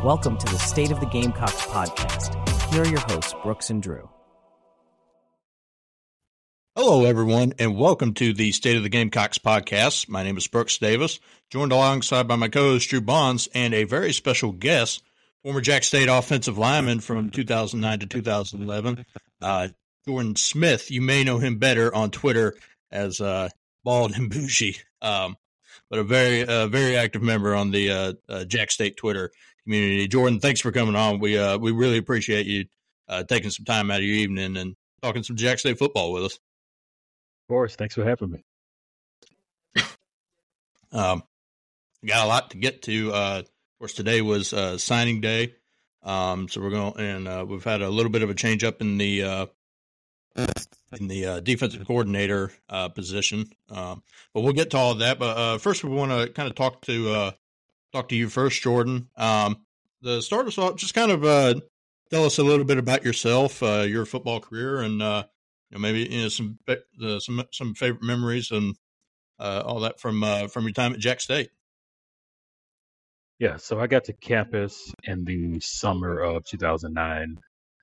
Welcome to the State of the Gamecocks podcast. Here are your hosts, Brooks and Drew. Hello, everyone, and welcome to the State of the Gamecocks podcast. My name is Brooks Davis, joined alongside by my co-host Drew Bonds and a very special guest, former Jax State offensive lineman from 2009 to 2011, Jordan Smith. You may know him better on Twitter as Bald and Bougie, but a very active member on the Jax State Twitter community. Jordan, thanks for coming on. We really appreciate you taking some time out of your evening and talking some Jax State football with us. Of course. Thanks for having me. Got a lot to get to. Of course, today was signing day. So we're going, and we've had a little bit of a change up in the defensive coordinator position. But we'll get to all of that. But first, we want to kind of talk to you first, Jordan. The start us off, just kind of tell us a little bit about yourself, your football career, and maybe some favorite memories and all that from your time at Jax State. Yeah, so I got to campus in the summer of 2009.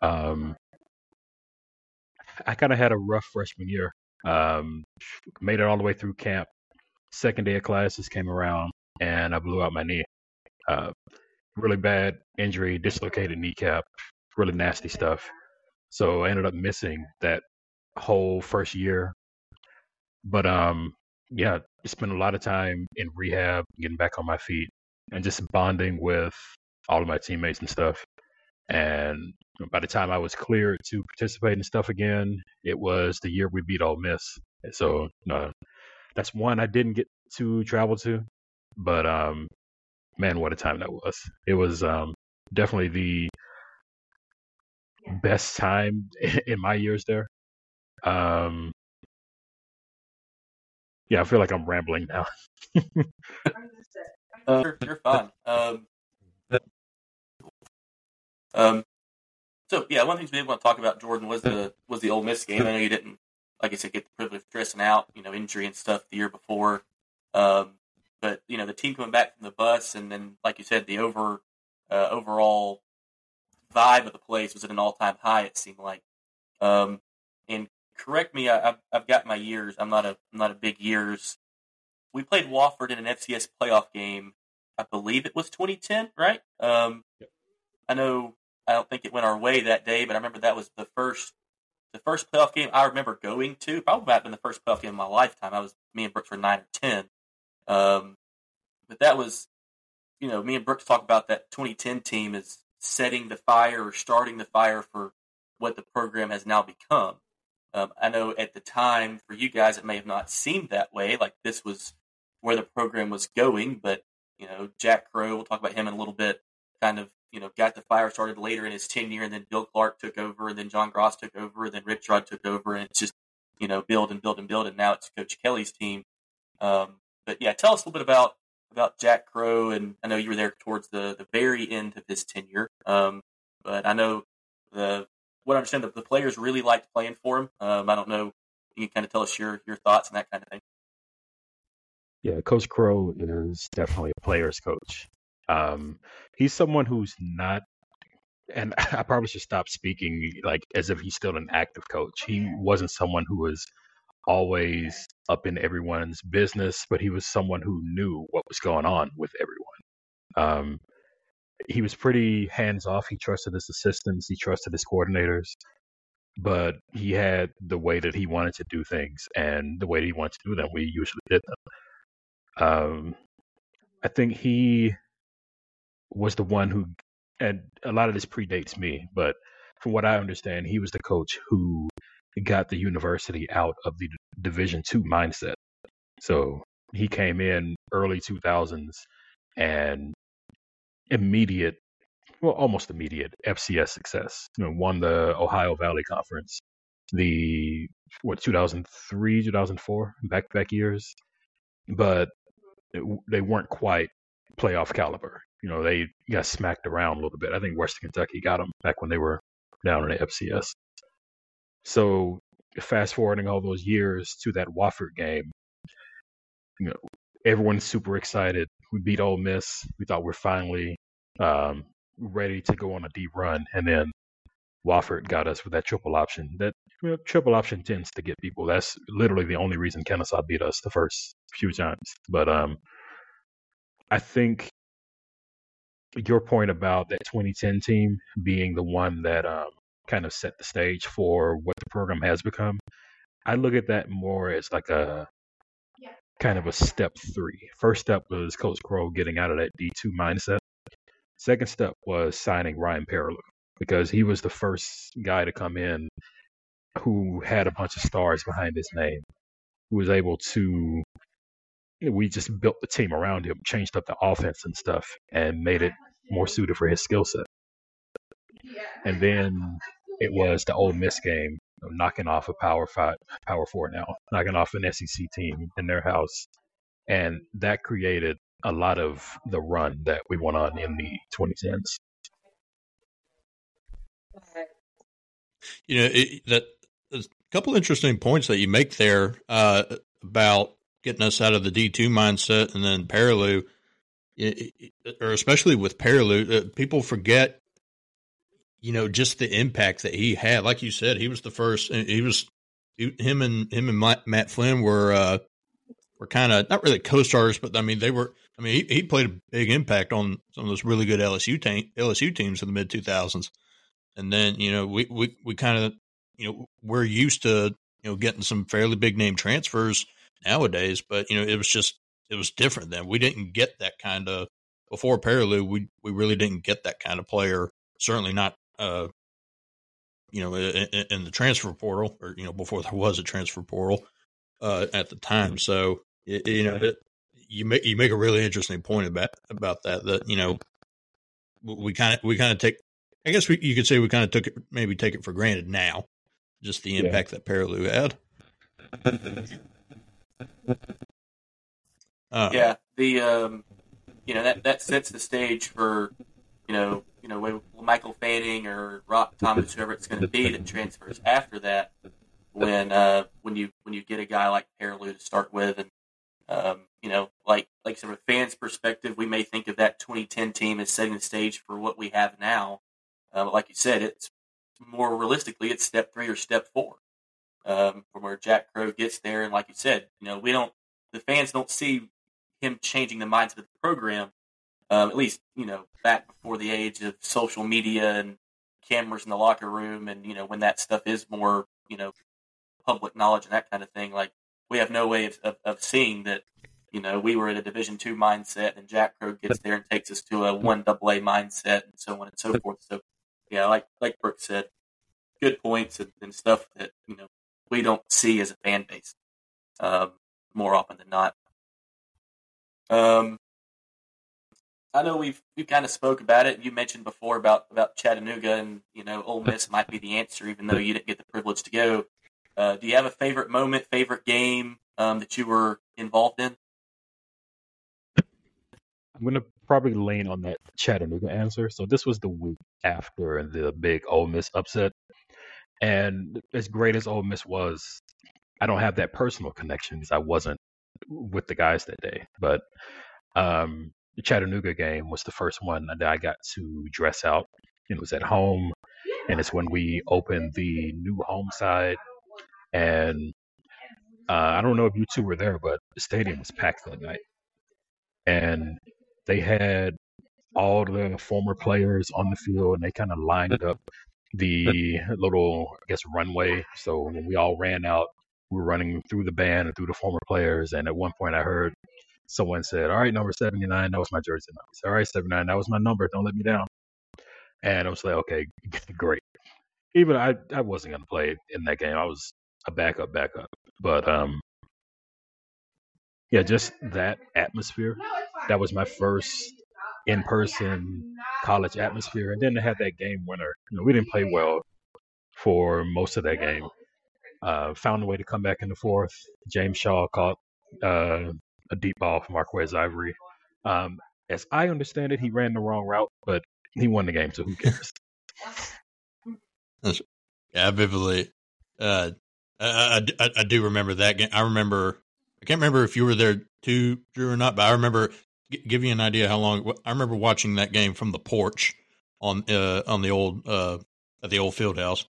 I kind of had a rough freshman year. Made it all the way through camp. Second day of classes came around, and I blew out my knee. Really bad injury, dislocated kneecap, really nasty stuff. So I ended up missing that whole first year. But yeah, spent a lot of time in rehab, getting back on my feet, and just bonding with all of my teammates and stuff. And by the time I was cleared to participate in stuff again, it was the year we beat Ole Miss. So that's one I didn't get to travel to, but man, what a time that was. It was definitely the best time in my years there. Yeah, I feel like I'm rambling now. You're fine. So yeah, one of the things we did want to talk about, Jordan, was the Ole Miss game. I know you didn't, like I said, get the privilege of dressing out, injury and stuff the year before. But the team coming back from the bus, and then, like you said, the overall vibe of the place was at an all-time high. It seemed like. And correct me, I've got my years. I'm not a big years. We played Wofford in an FCS playoff game. I believe it was 2010, right? Yep. I don't think it went our way that day, but I remember that was the first playoff game I remember going to. Probably might have been the first playoff game of my lifetime. Me and Brooks were 9 or 10. But that was, me and Brooks talk about that 2010 team as setting the fire or starting the fire for what the program has now become. I know at the time for you guys it may have not seemed that way, like this was where the program was going, but Jack Crow, we'll talk about him in a little bit, kind of got the fire started later in his tenure, and then Bill Clark took over, and then John Gross took over, and then Rich Rod took over, and it's just build and build and build, and now it's Coach Kelly's team. But yeah, tell us a little bit about Jack Crow, and I know you were there towards the very end of his tenure, but I know what I understand, the players really liked playing for him. I don't know. You can kind of tell us your thoughts and that kind of thing. Yeah, Coach Crow is definitely a player's coach. He's someone who's not, and I probably should stop speaking like as if he's still an active coach. He wasn't someone who was always up in everyone's business, but he was someone who knew what was going on with everyone. He was pretty hands-off. He trusted his assistants. He trusted his coordinators. But he had the way that he wanted to do things, and the way that he wanted to do them, we usually did them. I think he was the one who, and a lot of this predates me, but from what I understand, he was the coach who got the university out of the Division II mindset. So he came in early 2000s and almost immediate FCS success. Won the Ohio Valley Conference, 2003, 2004, back-to-back years, but they weren't quite playoff caliber. They got smacked around a little bit. I think Western Kentucky got them back when they were down in the FCS. So fast forwarding all those years to that Wofford game, everyone's super excited. We beat Ole Miss. We thought we're finally ready to go on a deep run, and then Wofford got us with that triple option. That triple option tends to get people. That's literally the only reason Kennesaw beat us the first few times. But I think your point about that 2010 team being the one that kind of set the stage for what the program has become, I look at that more as like a kind of a step 3. First step was Coach Crow getting out of that D2 mindset. Second step was signing Ryan Perilou, because he was the first guy to come in who had a bunch of stars behind his name, who was able to, we just built the team around him, changed up the offense and stuff, and made it more suited for his skill set. And then it was the Ole Miss game, knocking off a Power 4 now, knocking off an SEC team in their house. And that created a lot of the run that we went on in the 2010s. You know, there's a couple interesting points that you make there about getting us out of the D2 mindset, and then Perilou, or especially with Perilou, people forget, you know, just the impact that he had. Like you said, he was the first. Him and Matt Flynn were kind of not really co-stars, but I mean they were. I mean he played a big impact on some of those really good LSU teams in the mid 2000s. And then, you know, we kind of, you know, we're used to, you know, getting some fairly big name transfers nowadays, but, you know, it was different then. We didn't get that kind of, before Perilou, we really didn't get that kind of player. Certainly not, you know, in the transfer portal, or, you know, before there was a transfer portal at the time. So, you know, you make a really interesting point about that, you know, we kind of take, I guess you could say we kind of take it for granted now, just the impact that Perilou had. Yeah, the you know, that sets the stage for you know Michael Fanning or Rock Thomas, whoever it's going to be that transfers after that. When you get a guy like Perilou to start with, and you know, like from a fan's perspective, we may think of that 2010 team as setting the stage for what we have now. But like you said, it's more realistically, it's step 3 or step 4 from where Jack Crow gets there. And like you said, you know, the fans don't see him changing the mindset of the program, at least, you know, back before the age of social media and cameras in the locker room. And, you know, when that stuff is more, you know, public knowledge and that kind of thing, like we have no way of seeing that, you know, we were at a Division II mindset and Jack Crow gets there and takes us to a 1AA mindset and so on and so forth. So, yeah, like Brooke said, good points and stuff that, you know, we don't see as a fan base more often than not. I know we've kind of spoke about it. You mentioned before about Chattanooga, and, you know, Ole Miss might be the answer, even though you didn't get the privilege to go. Do you have a favorite moment, favorite game that you were involved in? I'm going to probably lean on that Chattanooga answer. So this was the week after the big Ole Miss upset. And as great as Ole Miss was, I don't have that personal connection because I wasn't with the guys that day. But the Chattanooga game was the first one that I got to dress out. It was at home, and it's when we opened the new home side. And I don't know if you two were there, but the stadium was packed that night. And they had all the former players on the field, and they kind of lined up the little, I guess, runway. So when we all ran out, we were running through the band and through the former players. And at one point I heard someone said, "All right, number 79, that was my jersey number." I said, "All right, 79, that was my number. Don't let me down." And I was like, okay, great. Even I wasn't going to play in that game. I was a backup. But yeah, just that atmosphere. That was my first in-person college atmosphere. And then they had that game winner. You know, we didn't play well for most of that game. Found a way to come back in the fourth. James Shaw caught a deep ball from Marquez Ivory. As I understand it, he ran the wrong route, but he won the game, so who cares? Yeah, vividly. I do remember that game. I can't remember if you were there too, Drew, or not, but I remember, give you an idea how long. I remember watching that game from the porch on the old at the old field house.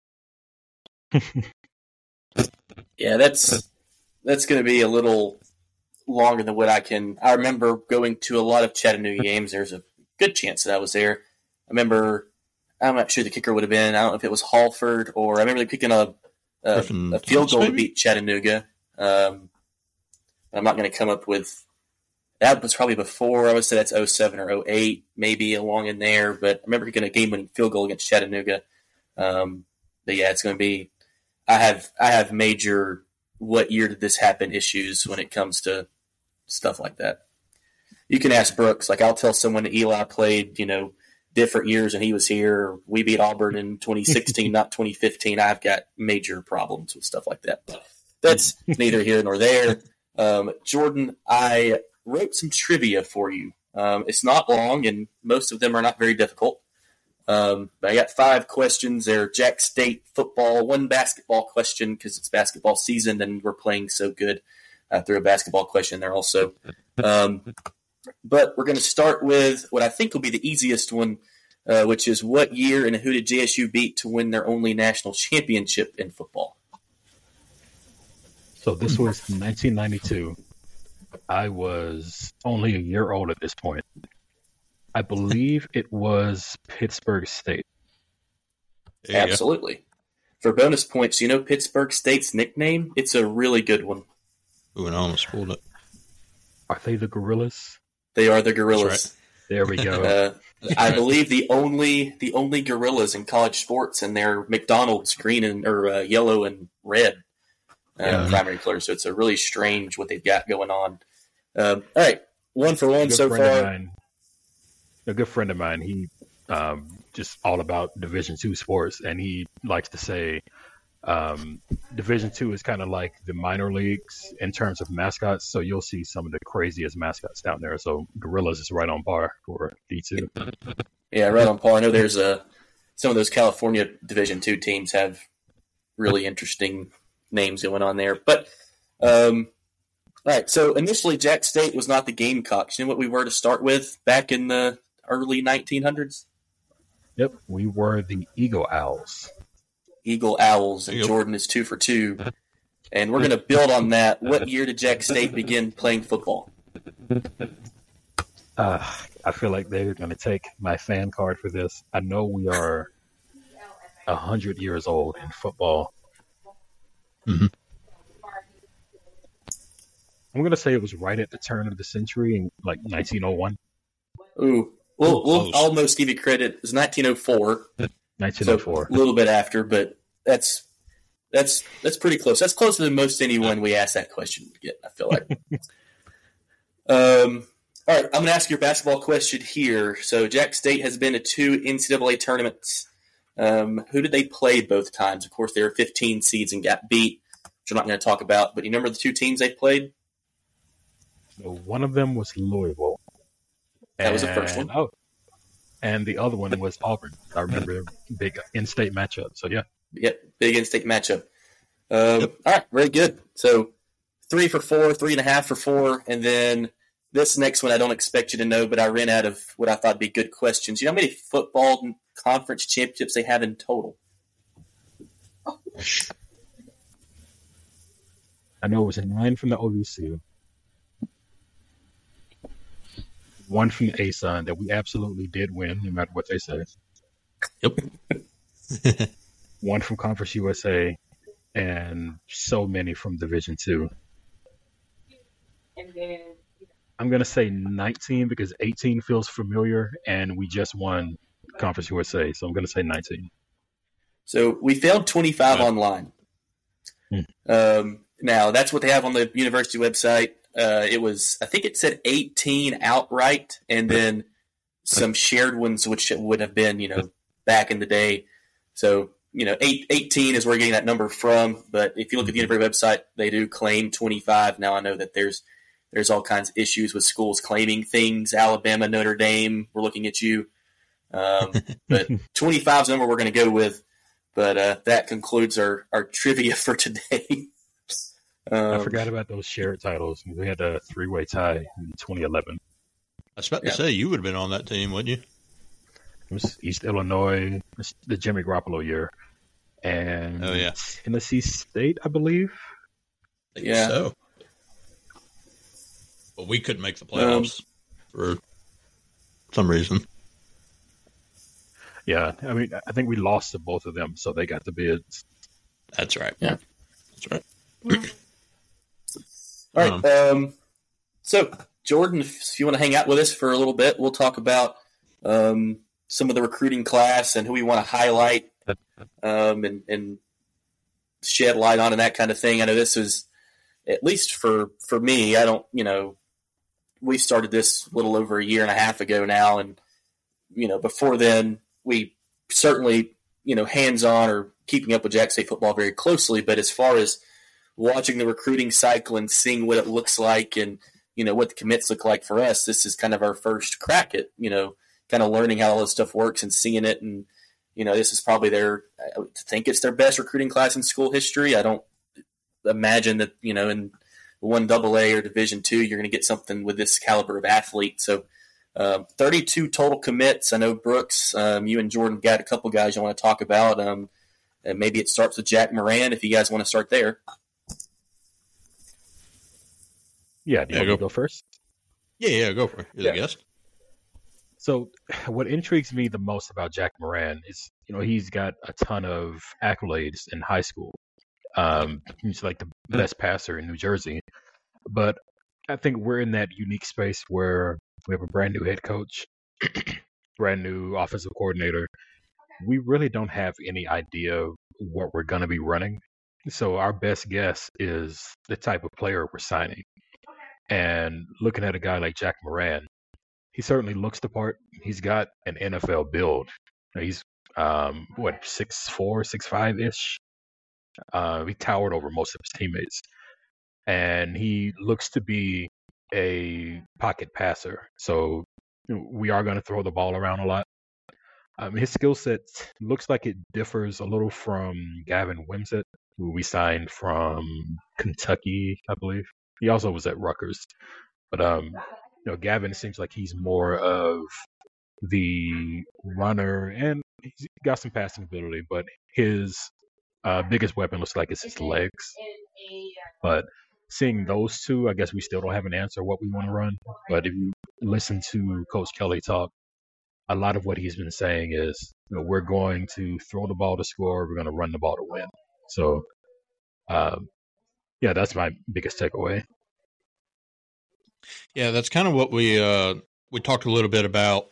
Yeah, that's going to be a little longer than what I remember going to a lot of Chattanooga games. There's a good chance that I was there. I remember, I'm not sure the kicker would have been, I don't know if it was Halford, or I remember they kicking a field goal to beat Chattanooga. I'm not going to come up with, that was probably before, I would say that's 07 or 08, maybe along in there, but I remember kicking a game-winning field goal against Chattanooga. But yeah, it's going to be, I have major what year did this happen issues when it comes to stuff like that. You can ask Brooks. Like, I'll tell someone that Eli played, different years and he was here. We beat Auburn in 2016, not 2015. I've got major problems with stuff like that. But that's neither here nor there. Jordan, I wrote some trivia for you. It's not long, and most of them are not very difficult. But I got 5 questions. They're Jack State football, 1 basketball question because it's basketball season and we're playing so good. I threw a basketball question there also. But we're going to start with what I think will be the easiest one, which is what year and who did JSU beat to win their only national championship in football? So this was 1992. I was only a year old at this point. I believe it was Pittsburgh State. Absolutely. For bonus points, Pittsburgh State's nickname? It's a really good one. Ooh, and I almost pulled it. Are they the Gorillas? They are the Gorillas. Right. There we go. I believe the only Gorillas in college sports, and they're McDonald's green and or yellow and red primary colors. So it's a really strange what they've got going on. All right, 1 for 1 so far. A good friend of mine, he just all about Division II sports, and he likes to say Division II is kind of like the minor leagues in terms of mascots, so you'll see some of the craziest mascots down there. So Gorillas is right on par for D2. Yeah, right on par. I know there's some of those California Division II teams have really interesting names going on there. But all right, so initially Jack State was not the Gamecocks. You know what we were to start with back in the early 1900s? Yep, we were the Eagle Owls. Eagle Owls, and Jordan is 2 for 2. And we're going to build on that. What year did Jack State begin playing football? I feel like they're going to take my fan card for this. I know we are 100 years old in football. Mm-hmm. I'm going to say it was right at the turn of the century in like 1901. Ooh, we'll almost give you credit. It was 1904. 1904. So a little bit after, but that's pretty close. That's closer than most anyone we ask that question would get, I feel like. All right, I'm going to ask your basketball question here. So Jack State has been to 2 NCAA tournaments. Who did they play both times? Of course, they were 15 seeds and got beat, which I'm not going to talk about. But you remember the 2 teams they played? So one of them was Louisville. That was the first one. Oh, and the other one was Auburn. I remember big in-state matchup. So, yeah. Yep, big in-state matchup. All right, very good. So 3 for 4, 3.5 for 4, and then this next one I don't expect you to know, but I ran out of what I thought would be good questions. You know how many football conference championships they have in total? I know it was 9 from the OVC. 1 from the ASUN that we absolutely did win, no matter what they say. Yep. 1 from Conference USA, and so many from Division II. I'm going to say 19 because 18 feels familiar, and we just won Conference USA, so I'm going to say 19. So we failed 25 online. Now, that's what they have on the university website. It was, I think it said 18 outright, and then some shared ones, which would have been, back in the day. So, 18 is where we're getting that number from. But if you look at the university website, they do claim 25. Now I know that there's all kinds of issues with schools claiming things. Alabama, Notre Dame, we're looking at you. But 25 is the number we're going to go with. But that concludes our trivia for today. I forgot about those shared titles. We had a 3-way tie in 2011. I was about to say, you would have been on that team, wouldn't you? was East Illinois, the Jimmy Garoppolo year, and Tennessee State, I believe. Yeah. So, but we couldn't make the playoffs for some reason. Yeah, I mean, I think we lost to both of them, so they got the bids. That's right. Yeah, that's right. All right. So, Jordan, if you want to hang out with us for a little bit, we'll talk about some of the recruiting class and who we want to highlight and shed light on and that kind of thing. I know this is, at least for me, I don't, we started this a little over a year and a half ago now. And, before then, we certainly, hands-on or keeping up with Jack State football very closely. But as far as watching the recruiting cycle and seeing what it looks like and, what the commits look like for us, this is kind of our first crack at, kind of learning how all this stuff works and seeing it. And, this is probably I think it's their best recruiting class in school history. I don't imagine that, in 1AA or Division II, you're going to get something with this caliber of athlete. So 32 total commits. I know, Brooks, you and Jordan got a couple guys you want to talk about. And maybe it starts with Jack Moran if you guys want to start there. Yeah, do you want to go first? Yeah, go for it. You're the guest. So what intrigues me the most about Jack Moran is, he's got a ton of accolades in high school. He's like the best passer in New Jersey. But I think we're in that unique space where we have a brand new head coach, brand new offensive coordinator. We really don't have any idea what we're going to be running. So our best guess is the type of player we're signing. And looking at a guy like Jack Moran, he certainly looks the part. He's got an NFL build. He's 6'4", 6'5"-ish. He towered over most of his teammates. And he looks to be a pocket passer. So we are going to throw the ball around a lot. His skill set looks like it differs a little from Gavin Wimsatt, who we signed from Kentucky, I believe. He also was at Rutgers. But Gavin seems like he's more of the runner, and he's got some passing ability, but his biggest weapon looks like it's his legs. But seeing those two, I guess we still don't have an answer what we want to run. But if you listen to Coach Kelly talk, a lot of what he's been saying is, we're going to throw the ball to score, we're going to run the ball to win. So, that's my biggest takeaway. Yeah, that's kind of what we talked a little bit about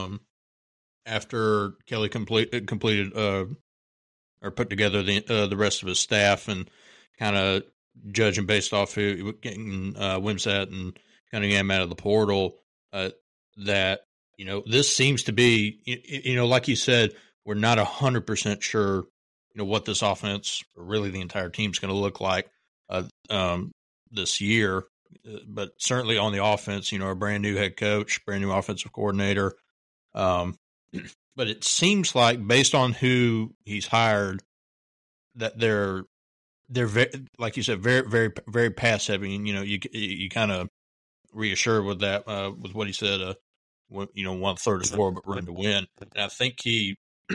after Kelly completed or put together the rest of his staff, and kind of judging based off who getting Wimsatt and Cunningham out of the portal. That this seems to be like you said, we're not 100% sure what this offense or really the entire team is going to look like this year. But certainly on the offense, a brand new head coach, brand new offensive coordinator. But it seems like based on who he's hired, that they're very, like you said, very, very, very pass heavy. And, you kind of reassure with that, with what he said, 1/3 to score, but run to win. And I think he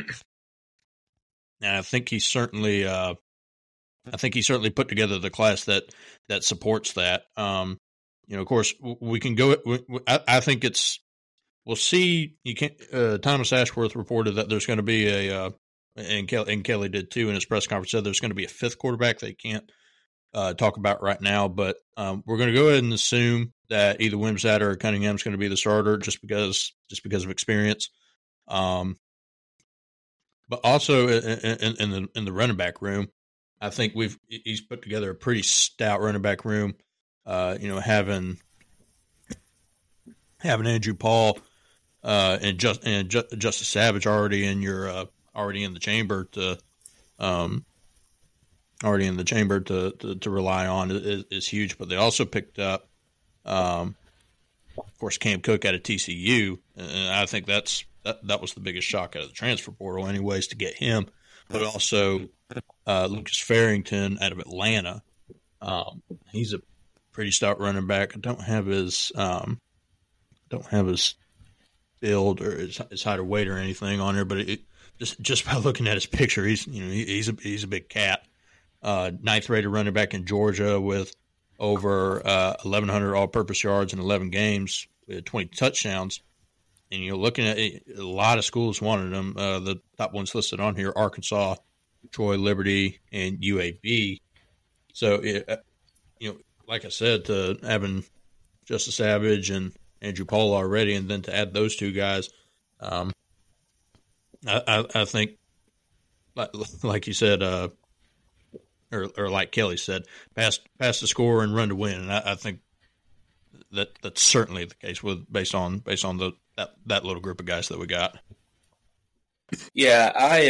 certainly, I think he certainly put together the class that supports that. Of course, we can go. I think we'll see. You can't. Thomas Ashworth reported that there's going to be and Kelly did too in his press conference. Said there's going to be a fifth quarterback they can't talk about right now, but we're going to go ahead and assume that either Wimsatt or Cunningham is going to be the starter just because of experience. But also in the running back room, I think he's put together a pretty stout running back room. Having Andrew Paul and Justice Savage already in the chamber to rely on is huge. But they also picked up, of course, Cam Cook out of TCU, and I think that was the biggest shock out of the transfer portal, anyways, to get him. But also Lucas Farrington out of Atlanta. He's a pretty stout running back. I don't have his build or his height or weight or anything on there, but just by looking at his picture, he's a big cat. Ninth rated running back in Georgia with over 1,100 all-purpose yards in 11 games with 20 touchdowns. And you're looking at a lot of schools wanted him. The top ones listed on here: Arkansas, Troy, Liberty, and UAB. So, like I said, to having Justice Savage and Andrew Paul already, and then to add those two guys, I think, like you said, or like Kelly said, pass to score and run to win. And I think that's certainly the case based on that little group of guys that we got. Yeah,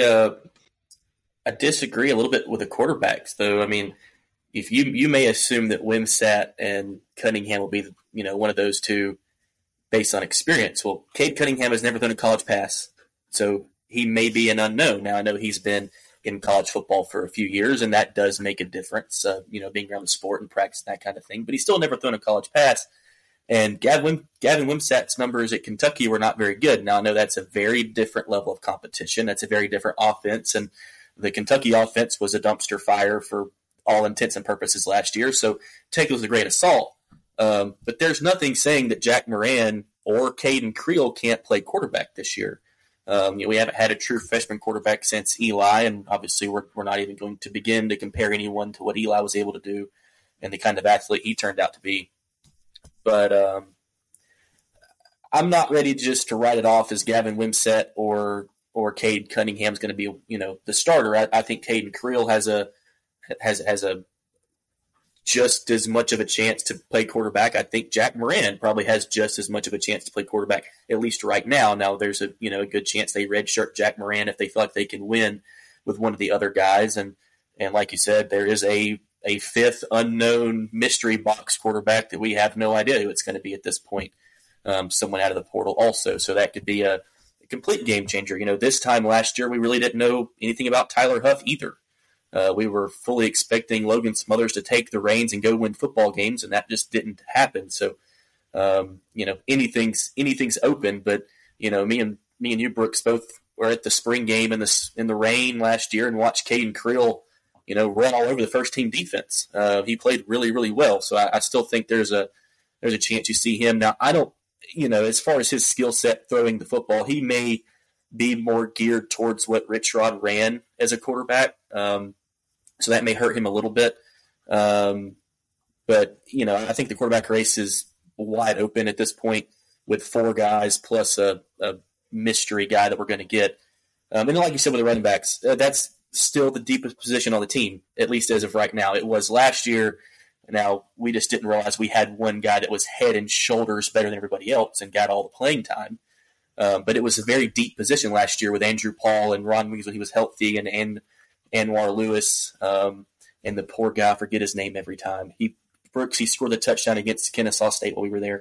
I disagree a little bit with the quarterbacks, though. I mean, if you may assume that Wimsatt and Cunningham will be one of those two based on experience. Well, Cade Cunningham has never thrown a college pass, so he may be an unknown. Now, I know he's been in college football for a few years, and that does make a difference, being around the sport and practice and that kind of thing. But he's still never thrown a college pass. And Gavin Wimsatt's numbers at Kentucky were not very good. Now, I know that's a very different level of competition. That's a very different offense, and the Kentucky offense was a dumpster fire for all intents and purposes last year. So take it with a grain of salt. But there's nothing saying that Jack Moran or Caden Creel can't play quarterback this year. We haven't had a true freshman quarterback since Eli, and obviously we're not even going to begin to compare anyone to what Eli was able to do and the kind of athlete he turned out to be. But I'm not ready just to write it off as Gavin Wimsatt or Cade Cunningham's going to be the starter. I think Caden Creel has a just as much of a chance to play quarterback. I think Jack Moran probably has just as much of a chance to play quarterback, at least right now. Now there's a good chance they redshirt Jack Moran if they feel like they can win with one of the other guys. And like you said, there is a fifth unknown mystery box quarterback that we have no idea who it's going to be at this point. Someone out of the portal also. So that could be a complete game changer. This time last year, we really didn't know anything about Tyler Huff either. We were fully expecting Logan Smothers to take the reins and go win football games, and that just didn't happen. So, anything's open. But me and you, Brooks, both were at the spring game in the rain last year and watched Caden Creel, run all over the first team defense. He played really, really well. So I still think there's a chance you see him. Now I don't, as far as his skill set throwing the football, he may be more geared towards what Rich Rod ran as a quarterback. So that may hurt him a little bit. But, I think the quarterback race is wide open at this point with four guys plus a mystery guy that we're going to get. And like you said with the running backs, that's still the deepest position on the team, at least as of right now. It was last year. Now, we just didn't realize we had one guy that was head and shoulders better than everybody else and got all the playing time. But it was a very deep position last year with Andrew Paul and Ron Weeks when he was healthy and Anwar Lewis, and the poor guy, I forget his name every time. He scored the touchdown against Kennesaw State while we were there.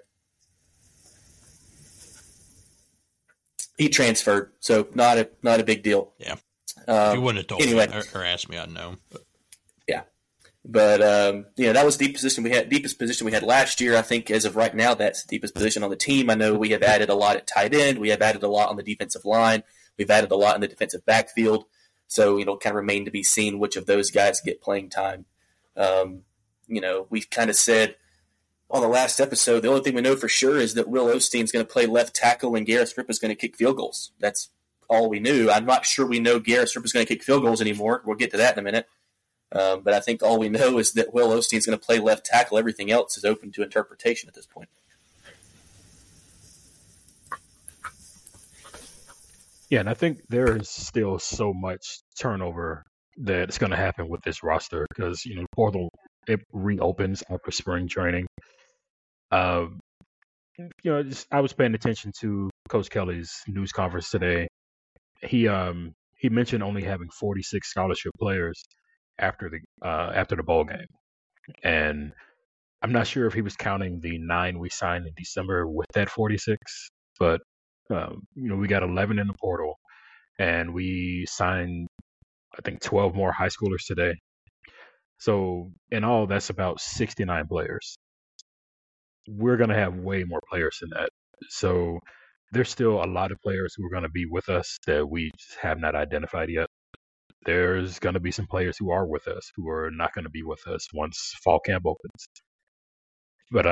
He transferred, so not a big deal. Yeah. If you wouldn't have told anyway, me or asked me, I'd know. Yeah. But that was the deepest position we had last year. I think as of right now, that's the deepest position on the team. I know we have added a lot at tight end. We have added a lot on the defensive line. We've added a lot in the defensive backfield. So, kind of remain to be seen which of those guys get playing time. We've kind of said on the last episode, the only thing we know for sure is that Will Osteen's going to play left tackle and Garrett Strip is going to kick field goals. That's all we knew. I'm not sure we know Garrett Strip is going to kick field goals anymore. We'll get to that in a minute. But I think all we know is that Will Osteen's going to play left tackle. Everything else is open to interpretation at this point. Yeah, and I think there is still so much turnover that it's going to happen with this roster because, the portal, it reopens after spring training. I was paying attention to Coach Kelly's news conference today. He mentioned only having 46 scholarship players after the bowl game, and I'm not sure if he was counting the 9 we signed in December with that 46, but we got 11 in the portal, and we signed, I think, 12 more high schoolers today. So in all, that's about 69 players. We're going to have way more players than that. So there's still a lot of players who are going to be with us that we just have not identified yet. There's going to be some players who are with us who are not going to be with us once fall camp opens. But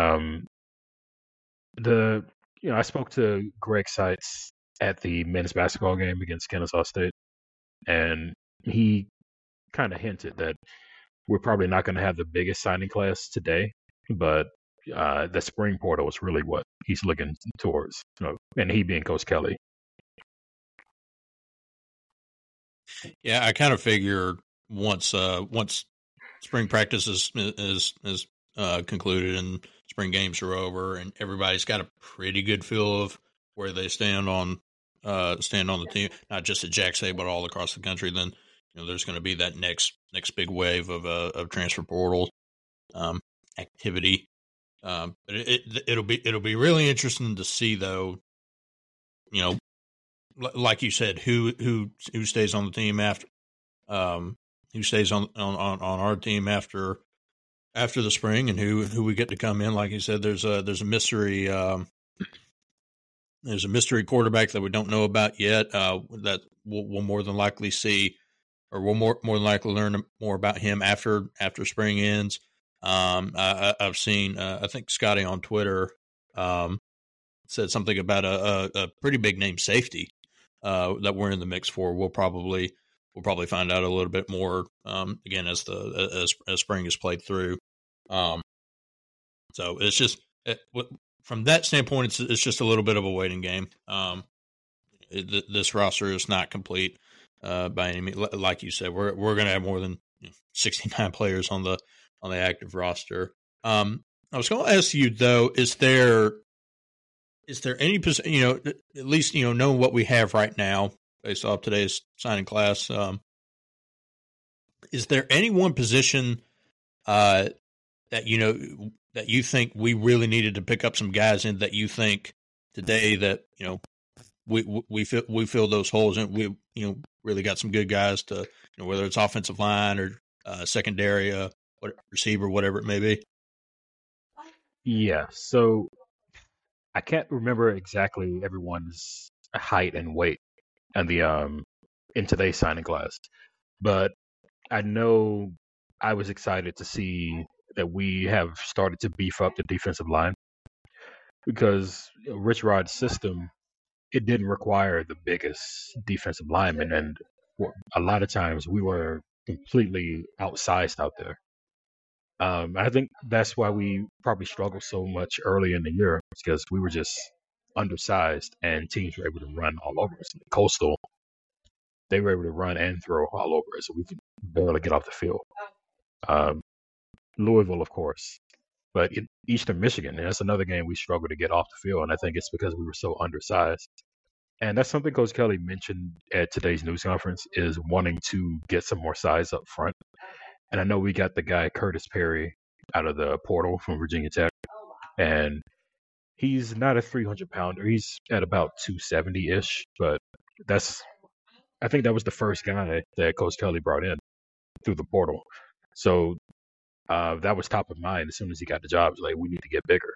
I spoke to Greg Seitz at the men's basketball game against Kennesaw State, and he kind of hinted that we're probably not going to have the biggest signing class today, but the spring portal is really what he's looking towards, and he being Coach Kelly. Yeah, I kind of figure once spring practice is concluded and spring games are over, and everybody's got a pretty good feel of where they stand on the team, not just at Jack State but all across the country. Then there's going to be that next big wave of transfer portal activity. But it'll be really interesting to see, though. Like you said, who stays on the team after, who stays on our team after the spring, and who we get to come in. Like you said, there's a mystery quarterback that we don't know about yet. That we'll more than likely see, or we'll more than likely learn more about him after spring ends. I've seen I think Scotty on Twitter said something about a pretty big name safety that we're in the mix for. We'll probably find out a little bit more again as spring is played through. So it's just from that standpoint, it's just a little bit of a waiting game. This roster is not complete by any means. Like you said, we're going to have more than 69 players on the active roster. I was going to ask you though, is there any position, at least knowing what we have right now based off today's signing class, is there any one position that you think we really needed to pick up some guys in, that you think today that we fill those holes, and we really got some good guys to whether it's offensive line or secondary, receiver, whatever it may be? Yeah, so I can't remember exactly everyone's height and weight and the in today's signing class, but I know I was excited to see that we have started to beef up the defensive line, because Rich Rod's system, it didn't require the biggest defensive lineman, and a lot of times we were completely outsized out there. I think that's why we probably struggled so much early in the year, because we were just undersized and teams were able to run all over us. Coastal, they were able to run and throw all over us, so we could barely get off the field. Louisville, of course, but in Eastern Michigan, and that's another game we struggled to get off the field, and I think it's because we were so undersized. And that's something Coach Kelly mentioned at today's news conference, is wanting to get some more size up front. And I know we got the guy Curtis Perry out of the portal from Virginia Tech, and he's not a 300-pounder. He's at about 270-ish, but I think that was the first guy that Coach Kelly brought in through the portal. So that was top of mind as soon as he got the job. Like, we need to get bigger.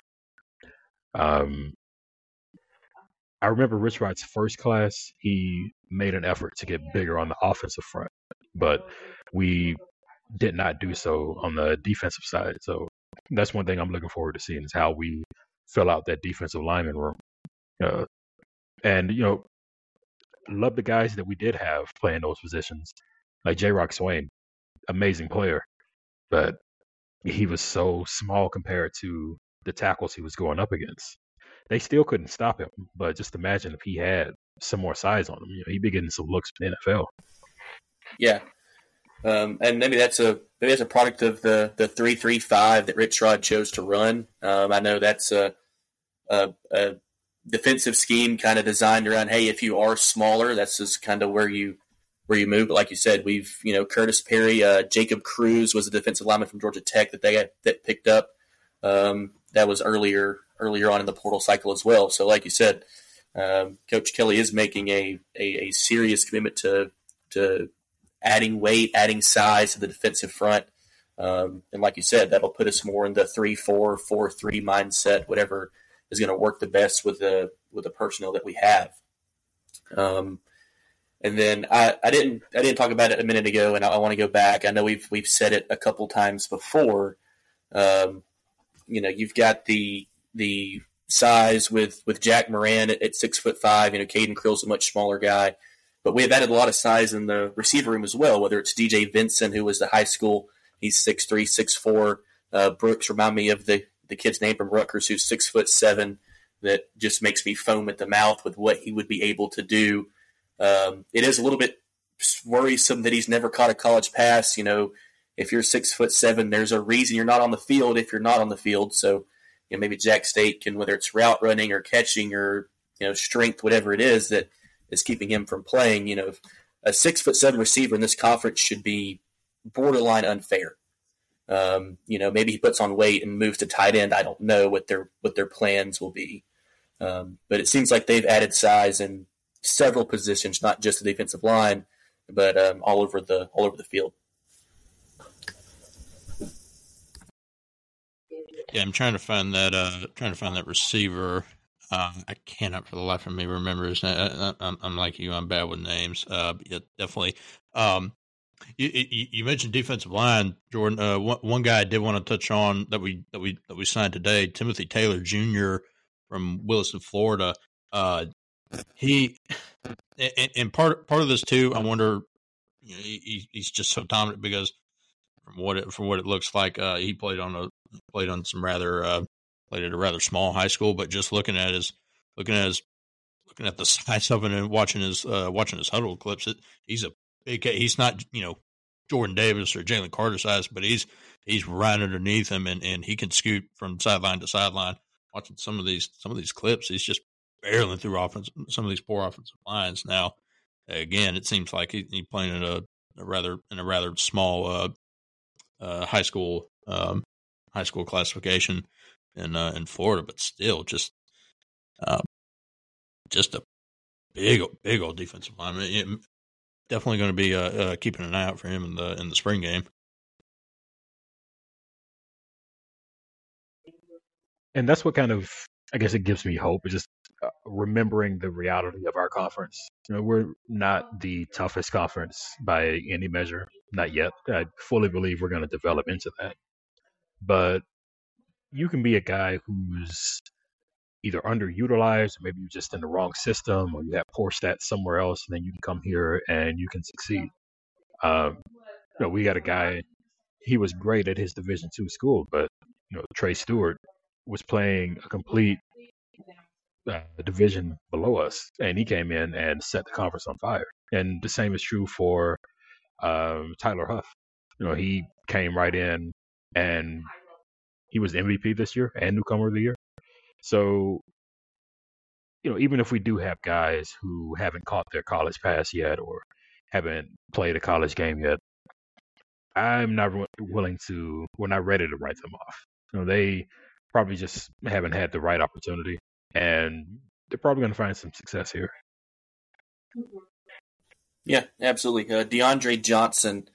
I remember Rich Rod's first class, he made an effort to get bigger on the offensive front, but we did not do so on the defensive side. So that's one thing I'm looking forward to seeing, is how we fill out that defensive lineman room. And love the guys that we did have playing those positions, like J-Rock Swain, amazing player, but he was so small compared to the tackles he was going up against. They still couldn't stop him, but just imagine if he had some more size on him. He'd be getting some looks in the NFL. Yeah. And maybe that's a product of the 3-3-5 that Rich Rod chose to run. I know that's a defensive scheme kind of designed around, hey, if you are smaller, that's just kind of where you move. But like you said, we've Curtis Perry, Jacob Cruz was a defensive lineman from Georgia Tech that picked up. That was earlier on in the portal cycle as well. So like you said, Coach Kelly is making a serious commitment to adding weight, adding size to the defensive front. And like you said, that'll put us more in the 3-4, 4-3 mindset, whatever is going to work the best with the personnel that we have. And then I didn't talk about it a minute ago, and I want to go back. I know we've said it a couple times before. You've got the size with Jack Moran at 6'5". Caden Crill's a much smaller guy, but we have added a lot of size in the receiver room as well. Whether it's DJ Vincent, who was the high school, he's 6'3", 6'4". Brooks, remind me of the kid's name from Rutgers, who's 6'7". That just makes me foam at the mouth with what he would be able to do. It is a little bit worrisome that he's never caught a college pass. If you're 6'7", there's a reason you're not on the field if you're not on the field. So, maybe Jack State can, whether it's route running or catching or, strength, whatever it is that is keeping him from playing. A 6'7" receiver in this conference should be borderline unfair. Maybe he puts on weight and moves to tight end. I don't know what their plans will be. But it seems like they've added size in several positions, not just the defensive line, but all over the field. Yeah, I'm trying to find that receiver. I cannot for the life of me remember his name. I'm like you. I'm bad with names. Yeah, definitely. You mentioned defensive line, Jordan. One guy I did want to touch on that we signed today, Timothy Taylor Jr. from Williston, Florida. He and part of this too. I wonder, he's just so dominant because from what it looks like, he played at a rather small high school, but just looking at the size of it and watching his huddle clips, he's not Jordan Davis or Jalen Carter size, but he's right underneath him and he can scoot from sideline to sideline. Watching some of these clips, he's just barreling through some of these poor offensive lines. Now, again, it seems like he's playing in a rather small high school classification in Florida, but still just a big old defensive lineman. Definitely going to be keeping an eye out for him in the spring game. And that's what kind of, I guess, it gives me hope, is just remembering the reality of our conference. We're not the toughest conference by any measure, not yet. I fully believe we're going to develop into that. But you can be a guy who's either underutilized, or maybe you're just in the wrong system, or you have poor stats somewhere else, and then you can come here and you can succeed. We got a guy, he was great at his Division II school, but Trey Stewart was playing a complete division below us, and he came in and set the conference on fire. And the same is true for Tyler Huff. He came right in, and he was MVP this year and newcomer of the year. So, even if we do have guys who haven't caught their college pass yet or haven't played a college game yet, we're not ready to write them off. They probably just haven't had the right opportunity, and they're probably going to find some success here. Yeah, absolutely. DeAndre Johnson,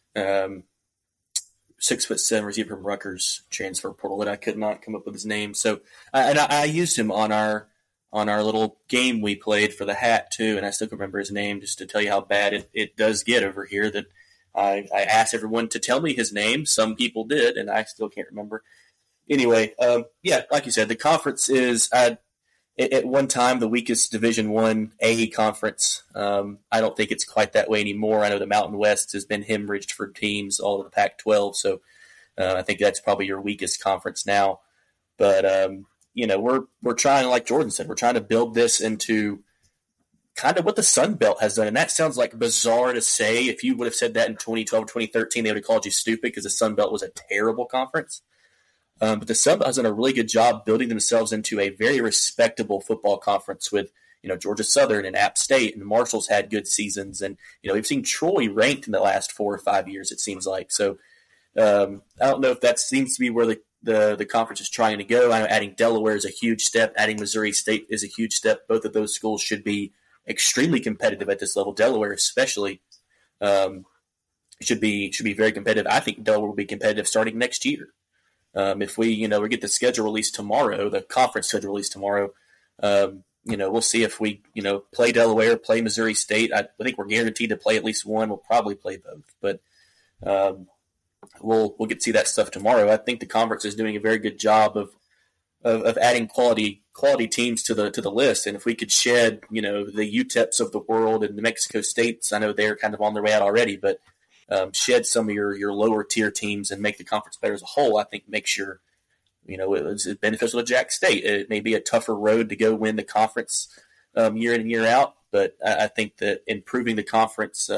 6'7" receiver from Rutgers, transfer portal, that I could not come up with his name. So, I used him on our little game we played for the hat too, and I still can remember his name, just to tell you how bad it does get over here. That I asked everyone to tell me his name. Some people did, and I still can't remember. Anyway, like you said, the conference is at one time the weakest Division I conference. I don't think it's quite that way anymore. I know the Mountain West has been hemorrhaged for teams all over the Pac-12, so I think that's probably your weakest conference now. But we're trying, like Jordan said, we're trying to build this into kind of what the Sun Belt has done, and that sounds like bizarre to say. If you would have said that in 2012 or 2013, they would have called you stupid because the Sun Belt was a terrible conference. But the Sun Belt has done a really good job building themselves into a very respectable football conference with, Georgia Southern and App State, and Marshall's had good seasons. And, we've seen Troy ranked in the last 4 or 5 years, it seems like. So I don't know if that seems to be where the conference is trying to go. I know adding Delaware is a huge step. Adding Missouri State is a huge step. Both of those schools should be extremely competitive at this level. Delaware especially should be very competitive. I think Delaware will be competitive starting next year. if we get the schedule released tomorrow, the conference schedule released tomorrow, we'll see if we play Delaware, play Missouri State. I think we're guaranteed to play at least one. We'll probably play both, but we'll get to see that stuff tomorrow. I think the conference is doing a very good job of adding quality teams to the list. And if we could shed, the UTEPs of the world and New Mexico States, I know they're kind of on their way out already, but shed some of your lower tier teams and make the conference better as a whole, I think makes it's beneficial to Jack State. It may be a tougher road to go win the conference year in and year out, but I think that improving the conference,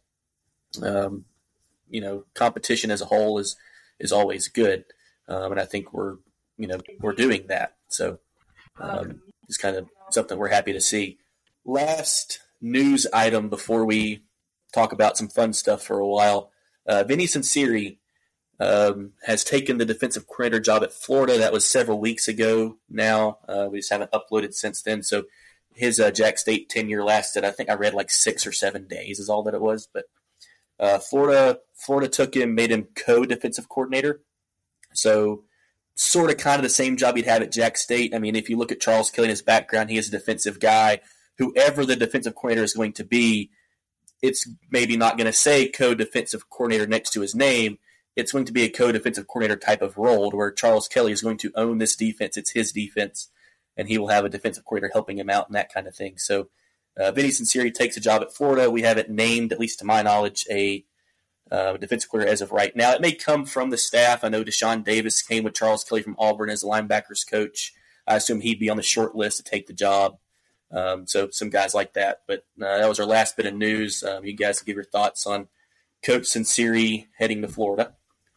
competition as a whole is always good. And I think we're doing that. So it's kind of something we're happy to see. Last news item before we talk about some fun stuff for a while. Vinny Cincieri has taken the defensive coordinator job at Florida. That was several weeks ago now. We just haven't uploaded since then. So his Jack State tenure lasted, I think I read 6 or 7 days is all that it was. But Florida took him, made him co-defensive coordinator. So sort of kind of the same job he'd have at Jack State. I mean, if you look at Charles Kelly and his background, he is a defensive guy. Whoever the defensive coordinator is going to be, it's maybe not going to say co-defensive coordinator next to his name. It's going to be a co-defensive coordinator type of role where Charles Kelly is going to own this defense. It's his defense, and he will have a defensive coordinator helping him out and that kind of thing. So Vinny Cincieri takes a job at Florida. We haven't named, at least to my knowledge, a defensive coordinator as of right now. It may come from the staff. I know Deshaun Davis came with Charles Kelly from Auburn as a linebackers coach. I assume he'd be on the short list to take the job. So some guys like that. But that was our last bit of news. You guys can give your thoughts on Coach Cincieri heading to Florida.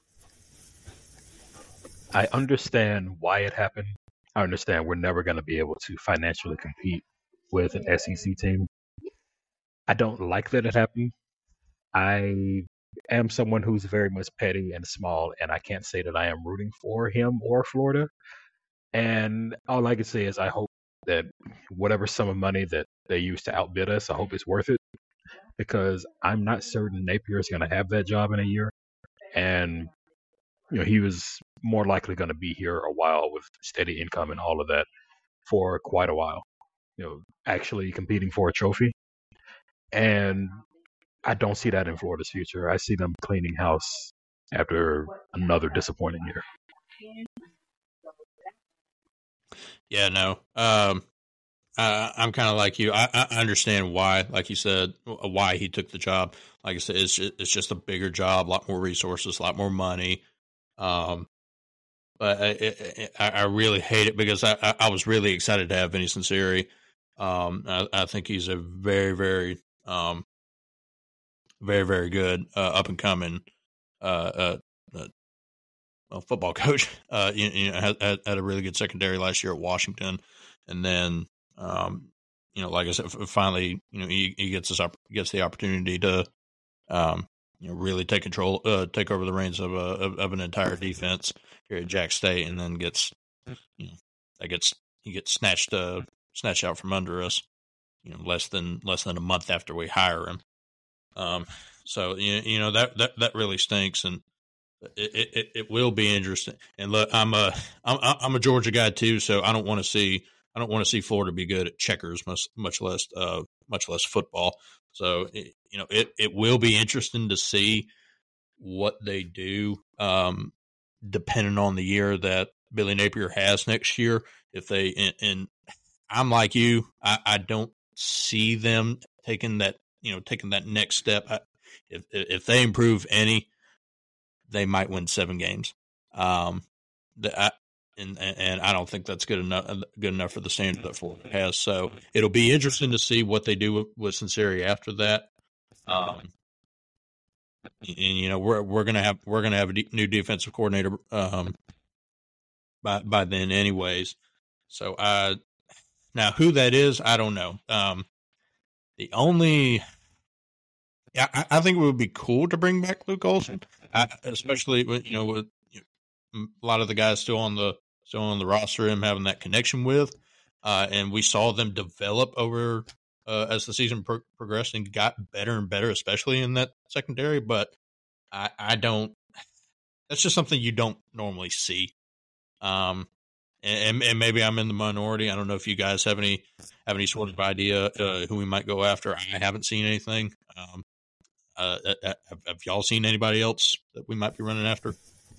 I understand why it happened. I understand we're never going to be able to financially compete with an SEC team. I don't like that it happened. I am someone who's very much petty and small, and I can't say that I am rooting for him or Florida. And all I can say is I hope that whatever sum of money that they use to outbid us, I hope it's worth it, because I'm not certain Napier is going to have that job in a year. And he was more likely going to be here a while with steady income and all of that for quite a while, actually competing for a trophy. And I don't see that in Florida's future. I see them cleaning house after another disappointing year. Yeah, no. I'm kind of like you. I understand why, like you said, why he took the job. Like I said, it's just a bigger job, a lot more resources, a lot more money. But I really hate it because I was really excited to have Vinny Cincieri. I think he's a very, very, very, very good up and coming football coach. Had a really good secondary last year at Washington, and then like I said, finally he gets the opportunity to really take over the reins of an entire defense here at Jack State, and then he gets snatched out from under us, less than a month after we hire him. So that really stinks, and it will be interesting. And look, I'm a Georgia guy too, so I don't want to see Florida be good at checkers, much less football. So it will be interesting to see what they do, depending on the year that Billy Napier has next year. If they and I'm like you, I don't see them taking that next step. If they improve any, they might win 7 games. And I don't think that's good enough for the standard that Florida has. So it'll be interesting to see what they do with Cincieri after that. And we're gonna have a new defensive coordinator by then, anyways. So now who that is, I don't know. I think it would be cool to bring back Luke Olson, especially with a lot of the guys still on the roster and having that connection with, and we saw them develop over as the season progressed and got better and better, especially in that secondary. But I don't. That's just something you don't normally see And maybe I'm in the minority. I don't know if you guys have any sort of idea who we might go after. I haven't seen anything. Have y'all seen anybody else that we might be running after?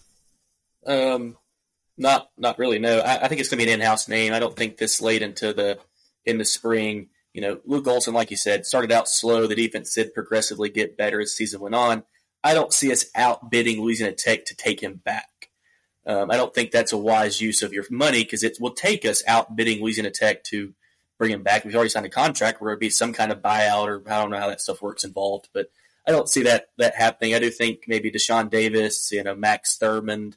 Not really. No, I think it's going to be an in-house name. I don't think this late in the spring. Luke Olson, like you said, started out slow. The defense did progressively get better as the season went on. I don't see us outbidding Louisiana Tech to take him back. I don't think that's a wise use of your money because it will take us outbidding Louisiana Tech to bring him back. We've already signed a contract where it would be some kind of buyout, or I don't know how that stuff works involved, but I don't see that happening. I do think maybe Deshaun Davis, Max Thurmond,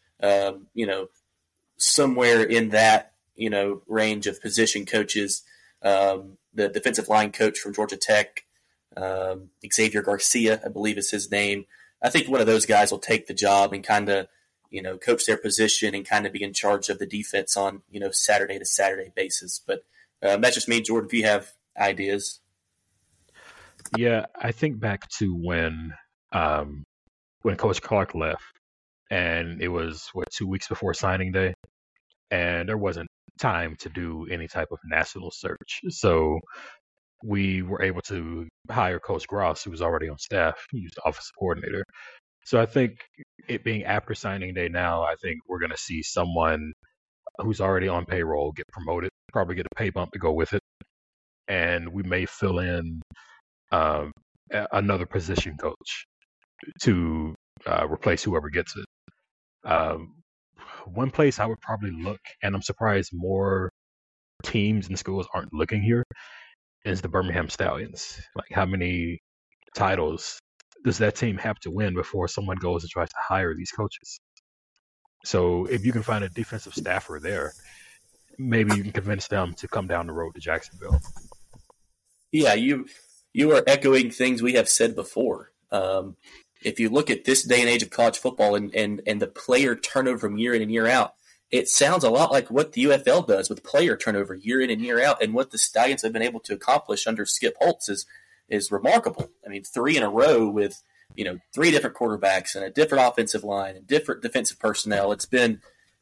somewhere in that, range of position coaches. The defensive line coach from Georgia Tech, Xavier Garcia, I believe is his name. I think one of those guys will take the job and kind of, coach their position and kind of be in charge of the defense on, Saturday to Saturday basis. But that's just me, Jordan, if you have ideas. Yeah, I think back to when Coach Clark left, and it was 2 weeks before signing day, and there wasn't time to do any type of national search. So we were able to hire Coach Gross, who was already on staff. He was the offensive coordinator. So I think it being after signing day now, I think we're going to see someone who's already on payroll get promoted, probably get a pay bump to go with it, and we may fill in another position coach to replace whoever gets it. One place I would probably look, and I'm surprised more teams and schools aren't looking here, is the Birmingham Stallions. Like, how many titles does that team have to win before someone goes and tries to hire these coaches? So if you can find a defensive staffer there, maybe you can convince them to come down the road to Jacksonville. Yeah, you are echoing things we have said before. If you look at this day and age of college football and the player turnover from year in and year out, it sounds a lot like what the UFL does with player turnover year in and year out, and what the Stallions have been able to accomplish under Skip Holtz is remarkable. I mean, 3 in a row with 3 different quarterbacks and a different offensive line and different defensive personnel. It's been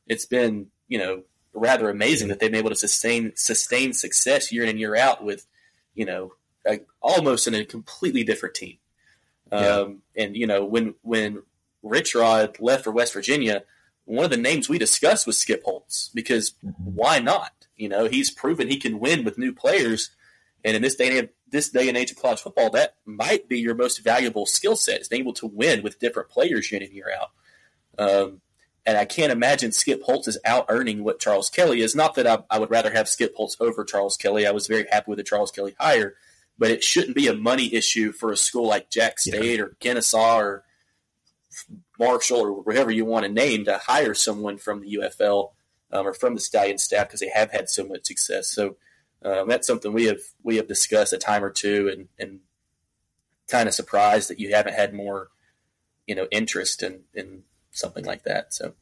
rather amazing that they've been able to sustain success year in and year out with almost in a completely different team. Yeah. And when Rich Rod left for West Virginia, one of the names we discussed was Skip Holtz, because why not? He's proven he can win with new players, and in this day and age of college football, that might be your most valuable skill set, is being able to win with different players year in and year out. And I can't imagine Skip Holtz is out earning what Charles Kelly is. Not that I would rather have Skip Holtz over Charles Kelly. I was very happy with the Charles Kelly hire, but it shouldn't be a money issue for a school like Jack State or Kennesaw or Marshall or whatever you want to name to hire someone from the UFL or from the Stallion staff, because they have had so much success. So that's something we have discussed a time or two, and kind of surprised that you haven't had more interest in something like that. So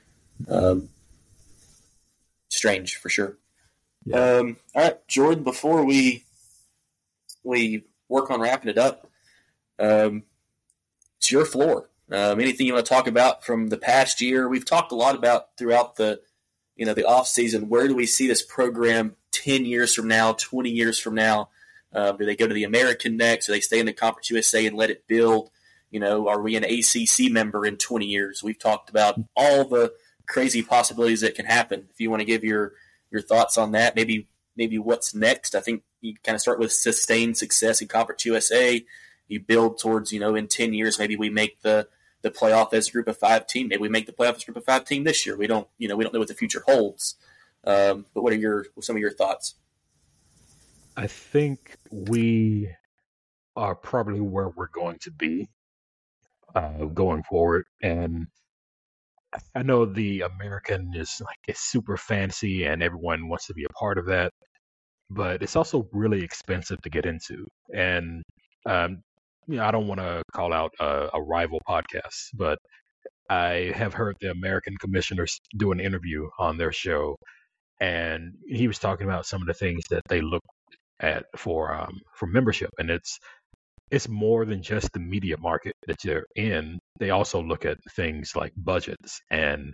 strange for sure. Yeah. All right, Jordan, before we work on wrapping it up, it's your floor. Anything you want to talk about from the past year? We've talked a lot about throughout the off season. Where do we see this program 10 years from now, 20 years from now? Do they go to the American next? Do they stay in the Conference USA and let it build? Are we an ACC member in 20 years? We've talked about all the crazy possibilities that can happen. If you want to give your thoughts on that, maybe what's next. I think you kind of start with sustained success in Conference USA. You build towards, in 10 years, maybe we make the playoff as a group of 5 team. Maybe we make the playoff as a group of 5 team this year. We don't know what the future holds. But what are some of your thoughts? I think we are probably where we're going to be going forward. And I know the American is it's super fancy and everyone wants to be a part of that, but it's also really expensive to get into. And I don't want to call out a rival podcast, but I have heard the American commissioners do an interview on their show, and he was talking about some of the things that they look at for membership, and it's more than just the media market that you're in. They also look at things like budgets and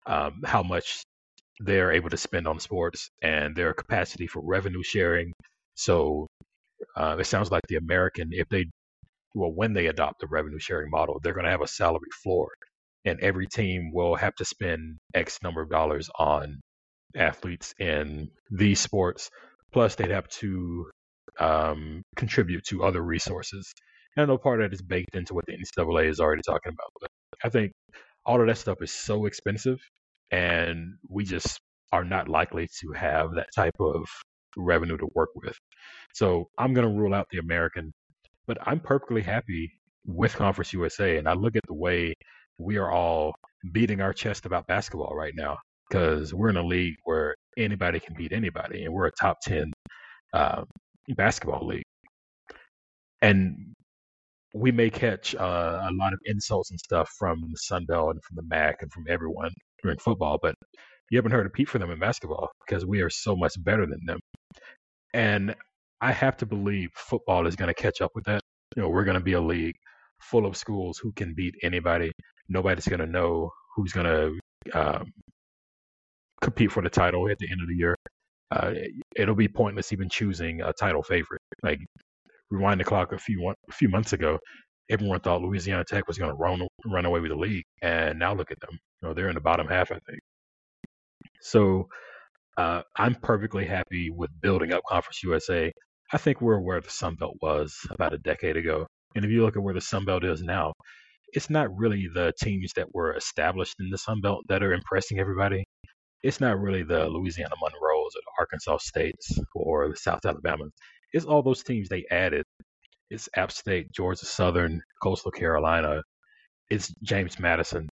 how much they're able to spend on sports and their capacity for revenue sharing. So it sounds like the American, when they adopt the revenue sharing model, they're going to have a salary floor, and every team will have to spend X number of dollars on athletes in these sports. Plus, they'd have to contribute to other resources. And I know part of that is baked into what the NCAA is already talking about. But I think all of that stuff is so expensive, and we just are not likely to have that type of revenue to work with. So I'm going to rule out the American, but I'm perfectly happy with Conference USA. And I look at the way we are all beating our chest about basketball right now, because we're in a league where anybody can beat anybody, and we're a top 10 basketball league. And we may catch a lot of insults and stuff from the Sun Belt and from the MAC and from everyone during football, but you haven't heard a peep from them in basketball because we are so much better than them. And I have to believe football is going to catch up with that. We're going to be a league full of schools who can beat anybody. Nobody's going to know who's going to compete for the title at the end of the year. It'll be pointless even choosing a title favorite. Like, rewind the clock a few months ago, everyone thought Louisiana Tech was going to run away with the league, and now look at them. They're in the bottom half, I think. So I'm perfectly happy with building up Conference USA. I think we're where the Sun Belt was about a decade ago. And if you look at where the Sun Belt is now, it's not really the teams that were established in the Sun Belt that are impressing everybody. It's not really the Louisiana Monroes or the Arkansas States or the South Alabamas. It's all those teams they added. It's App State, Georgia Southern, Coastal Carolina. It's James Madison.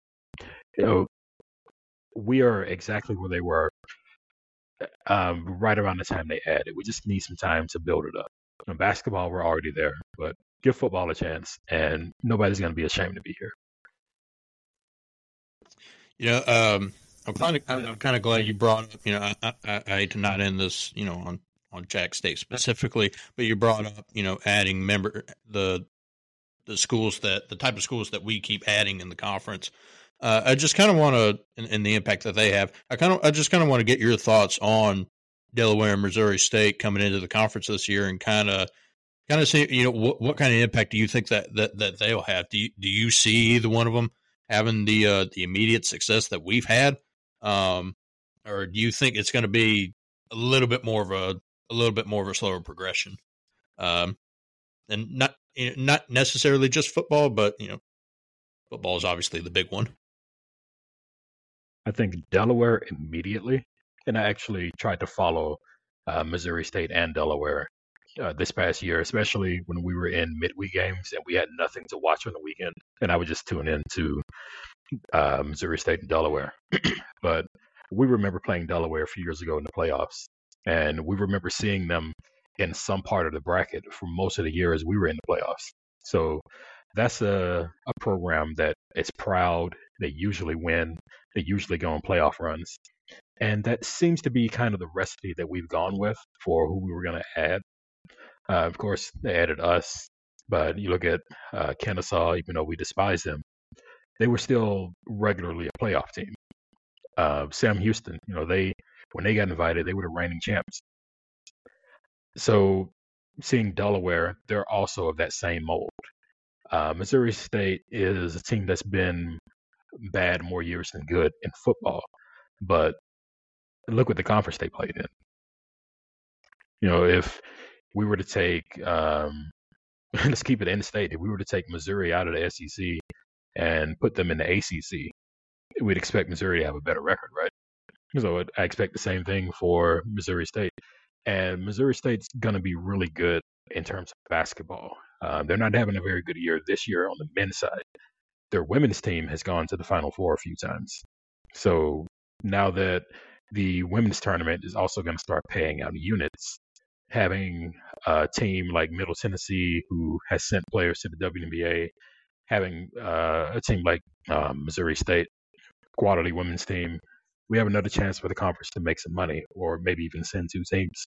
We are exactly where they were right around the time they added. We just need some time to build it up. In basketball, we're already there, but give football a chance, and nobody's going to be ashamed to be here. I'm kind of glad you brought up. I hate to not end this, on Jack State specifically, but you brought up, adding the schools the type of schools that we keep adding in the conference. I just kind of want to, and the impact that they have. I just kind of want to get your thoughts on Delaware and Missouri State coming into the conference this year, and kind of see, what kind of impact do you think that they'll have? Do you see either one of them having the immediate success that we've had, or do you think it's going to be a little bit more of a slower progression, and not necessarily just football, but football is obviously the big one. I think Delaware immediately, and I actually tried to follow Missouri State and Delaware this past year, especially when we were in midweek games and we had nothing to watch on the weekend, and I would just tune in to Missouri State and Delaware. But we remember playing Delaware a few years ago in the playoffs, and we remember seeing them in some part of the bracket for most of the year as we were in the playoffs. So that's a program that is proud. They usually win. They usually go on playoff runs. And that seems to be kind of the recipe that we've gone with for who we were going to add. Of course, they added us, but you look at Kennesaw, even though we despise them, they were still regularly a playoff team. Sam Houston, when they got invited, they were the reigning champs. So seeing Delaware, they're also of that same mold. Missouri State is a team that's been bad more years than good in football, but look what the conference they played in. If we were to take, let's keep it in state, if we were to take Missouri out of the SEC and put them in the ACC, we'd expect Missouri to have a better record, right? So I expect the same thing for Missouri State. And Missouri State's going to be really good in terms of basketball. They're not having a very good year this year on the men's side. Their women's team has gone to the Final Four a few times. So now that the women's tournament is also going to start paying out units, having a team like Middle Tennessee who has sent players to the WNBA, having a team like Missouri State, quality women's team, we have another chance for the conference to make some money, or maybe even send two teams.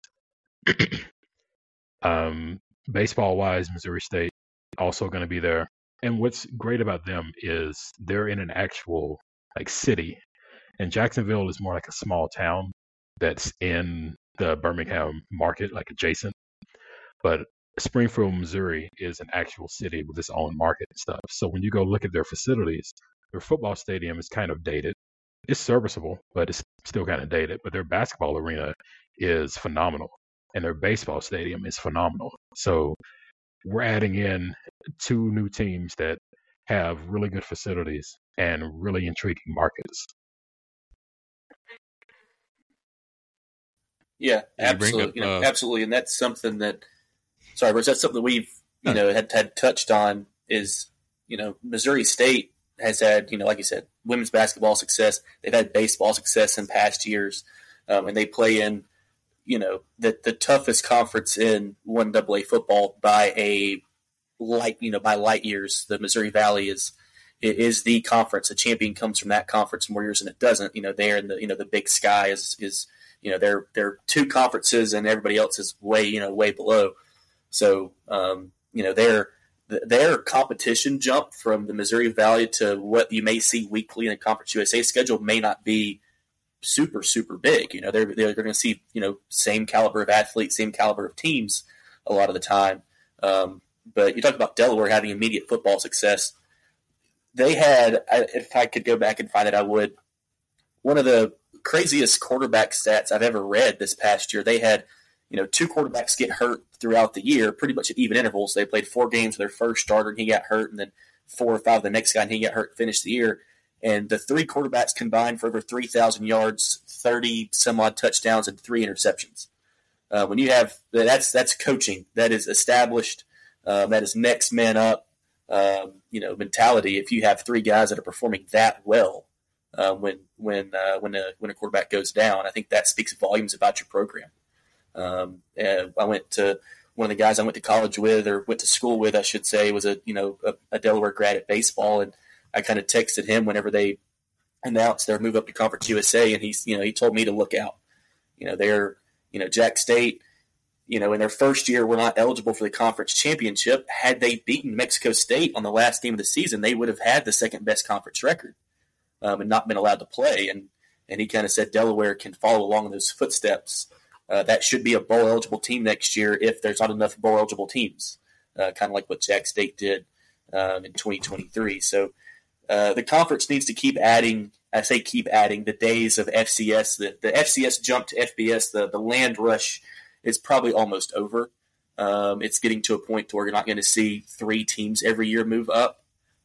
Baseball-wise, Missouri State also going to be there. And what's great about them is they're in an actual city, And Jacksonville is more like a small town that's in the Birmingham market, like adjacent. But Springfield, Missouri is an actual city with its own market and stuff. So when you go look at their facilities, their football stadium is kind of dated. It's serviceable, but it's still kind of dated. But their basketball arena is phenomenal, and their baseball stadium is phenomenal. So we're adding in 2 new teams that have really good facilities and really intriguing markets. Yeah, absolutely. Absolutely. And that's something that, sorry, Bruce, that's something we've, had touched on is, Missouri State has had, like you said, women's basketball success. They've had baseball success in past years. And they play in, the toughest conference in 1AA football by light years. The Missouri Valley is the conference. A champion comes from that conference more years than it doesn't. They're in the Big Sky is they're 2 conferences and everybody else is way below. So their competition jump from the Missouri Valley to what you may see weekly in the Conference USA schedule may not be super, super big. They're going to see, same caliber of athletes, same caliber of teams a lot of the time. But you talk about Delaware having immediate football success. They had, if I could go back and find it, I would. One of the craziest quarterback stats I've ever read this past year. They had, 2 quarterbacks get hurt throughout the year, pretty much at even intervals. They played 4 games with their first starter, and he got hurt, and then 4 or 5 the next guy, and he got hurt, finished the year. And the 3 quarterbacks combined for over 3,000 yards, 30 some odd touchdowns, and 3 interceptions. When you have that's coaching, that is established, that is next man up, mentality. If you have 3 guys that are performing that well, when a quarterback goes down, I think that speaks volumes about your program. And I went to one of the guys I went to college with, or went to school with, I should say, was a Delaware grad at baseball, and I kind of texted him whenever they announced their move up to Conference USA, and he told me to look out. Jack State, in their first year were not eligible for the conference championship. Had they beaten Mexico State on the last game of the season, they would have had the second best conference record, and not been allowed to play. And he kind of said Delaware can follow along in those footsteps. That should be a bowl eligible team next year if there's not enough bowl eligible teams, kind of like what Jack State did in 2023. So the conference needs to keep adding. I say keep adding the days of FCS. The FCS jump to FBS. The land rush is probably almost over. It's getting to a point to where you're not going to see 3 teams every year move up.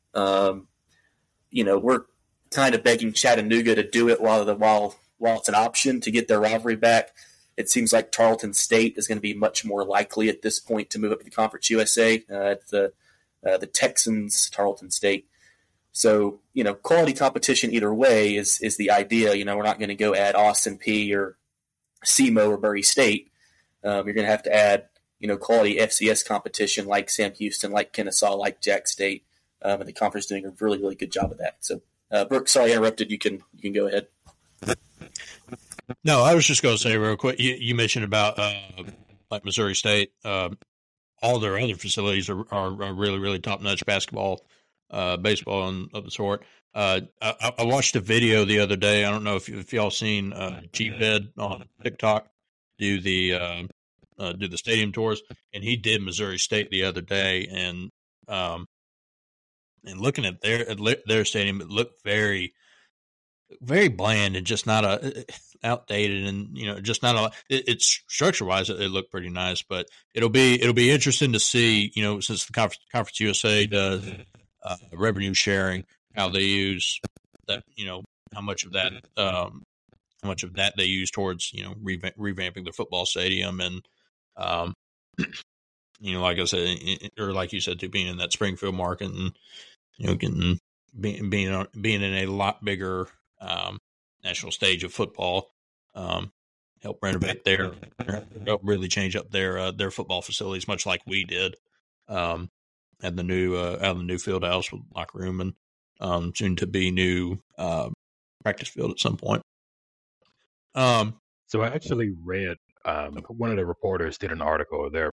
We're kind of begging Chattanooga to do it while it's an option to get their rivalry back. It seems like Tarleton State is going to be much more likely at this point to move up to the Conference USA. The Texans, Tarleton State. So, quality competition either way is the idea. We're not going to go add Austin Peay or SEMO or Murray State. You're going to have to add, quality FCS competition like Sam Houston, like Kennesaw, like Jack State. And the conference is doing a really, really good job of that. So, Brooke, sorry I interrupted. You can go ahead. No, I was just going to say real quick, you mentioned about like Missouri State. All their other facilities are really, really top-notch basketball, baseball, and of the sort. I watched a video the other day. I don't know if y'all seen G-Fed on TikTok do the stadium tours, and he did Missouri State the other day, and looking at their stadium, it looked very, very bland and just not outdated, and just not a. It's structure wise, it looked pretty nice, but it'll be interesting to see, since the Conference USA does revenue sharing, how they use that, how much of that they use towards revamping their football stadium, and like I said, or like you said, to being in that Springfield market, and being in a lot bigger national stage of football, help renovate help really change up their football facilities, much like we did at the new field house with locker room and soon to be new practice field at some point. So I actually read one of the reporters did an article. Their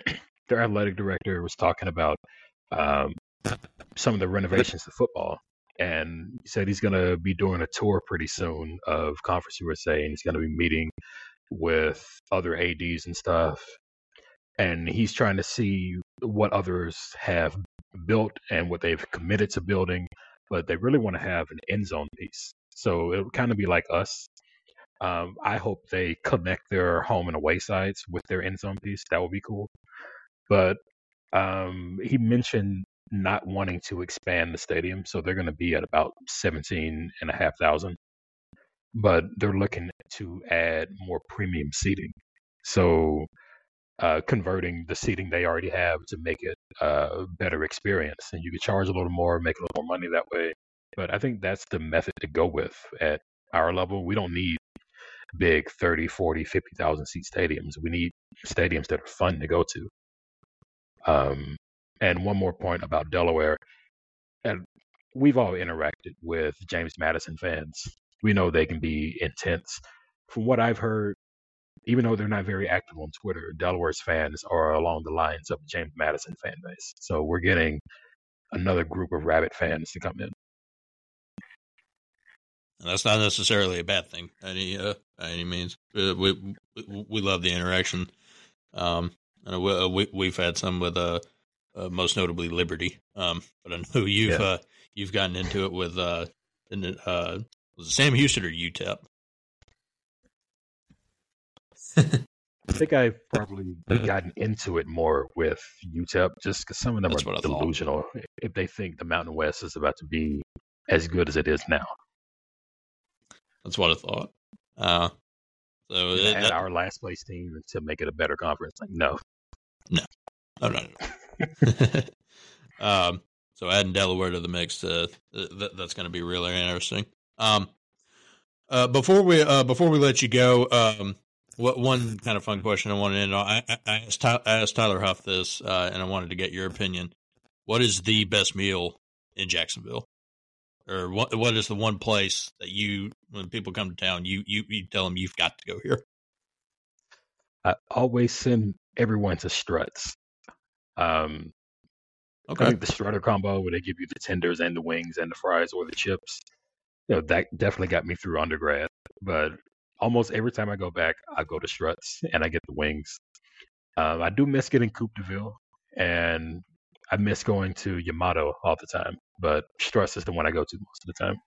athletic director was talking about some of the renovations to football, and he said he's going to be doing a tour pretty soon of Conference USA, and he's going to be meeting with other ADs and stuff. And he's trying to see what others have built and what they've committed to building, but they really want to have an end zone piece. So it'll kind of be like us. I hope they connect their home and away sides with their end zone piece. That would be cool. But he mentioned not wanting to expand the stadium, so they're going to be at about 17,500. But they're looking to add more premium seating. So converting the seating they already have to make it a better experience. And you could charge a little more, make a little more money that way. But I think that's the method to go with at our level. We don't need big 30, 40, 50,000 seat stadiums. We need stadiums that are fun to go to. And one more point about Delaware. And we've all interacted with James Madison fans. We know they can be intense. From what I've heard, even though they're not very active on Twitter, Delaware's fans are along the lines of the James Madison fan base. So we're getting another group of Rabbit fans to come in. And that's not necessarily a bad thing by any means. We love the interaction. We've had some with most notably Liberty. But I know you've gotten into it with was it Sam Houston or UTEP? I think I've probably gotten into it more with UTEP just because some of them are delusional if they think the Mountain West is about to be as good as it is now. That's what I thought. Add our last place team to make it a better conference. Like, no. So adding Delaware to the mix, that's going to be really interesting. Before we let you go, one kind of fun question I wanted to end on. I asked Tyler Huff this, and I wanted to get your opinion. What is the best meal in Jacksonville? Or what is the one place that when people come to town, you tell them you've got to go here? I always send everyone to Struts. Okay. I think the Strutter combo where they give you the tenders and the wings and the fries or the chips, that definitely got me through undergrad. But almost every time I go back, I go to Struts and I get the wings. I do miss getting Coupe de Ville, and I miss going to Yamato all the time. But Struts is the one I go to most of the time.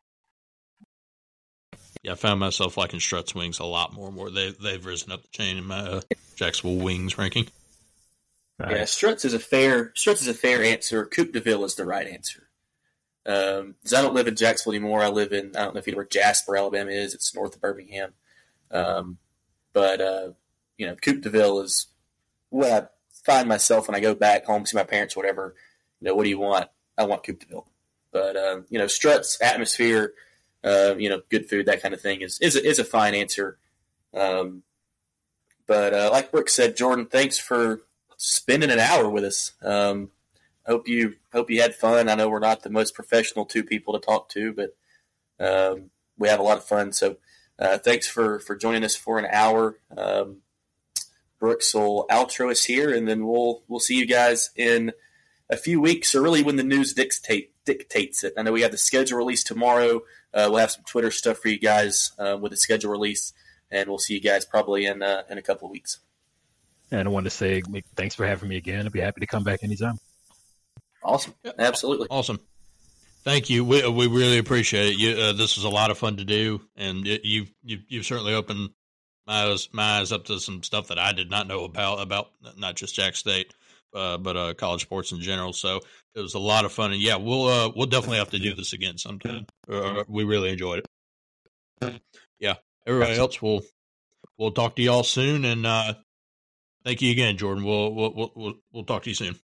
Yeah, I found myself liking Struts wings a lot more. They've risen up the chain in my Jacksonville wings ranking. Nice. Yeah, Struts is a fair answer. Coupe de Ville is the right answer. Because I don't live in Jacksonville anymore. I don't know if you know where Jasper, Alabama is. It's north of Birmingham. But Coupe de Ville is what I find myself when I go back home to see my parents or whatever. What do you want? I want Coupe de Ville. But, Struts, atmosphere, good food, that kind of thing is a fine answer. But like Brooks said, Jordan, thanks for spending an hour with us. Hope you had fun. I know we're not the most professional two people to talk to, but we have a lot of fun. So thanks for joining us for an hour. Brooks will outro us here, and then we'll see you guys in a few weeks, or really when the news dictates it. I know we have the schedule release tomorrow. We'll have some Twitter stuff for you guys with the schedule release, and we'll see you guys probably in a couple of weeks. And I wanted to say thanks for having me again. I'd be happy to come back anytime. Awesome. Absolutely. Awesome. Thank you. We really appreciate it. This was a lot of fun to do, and you've certainly opened my eyes up to some stuff that I did not know about not just Jack State, but college sports in general. So it was a lot of fun, and yeah, we'll definitely have to do this again sometime. We really enjoyed it. Yeah, everybody else, we'll talk to y'all soon, and thank you again, Jordan. We'll talk to you soon.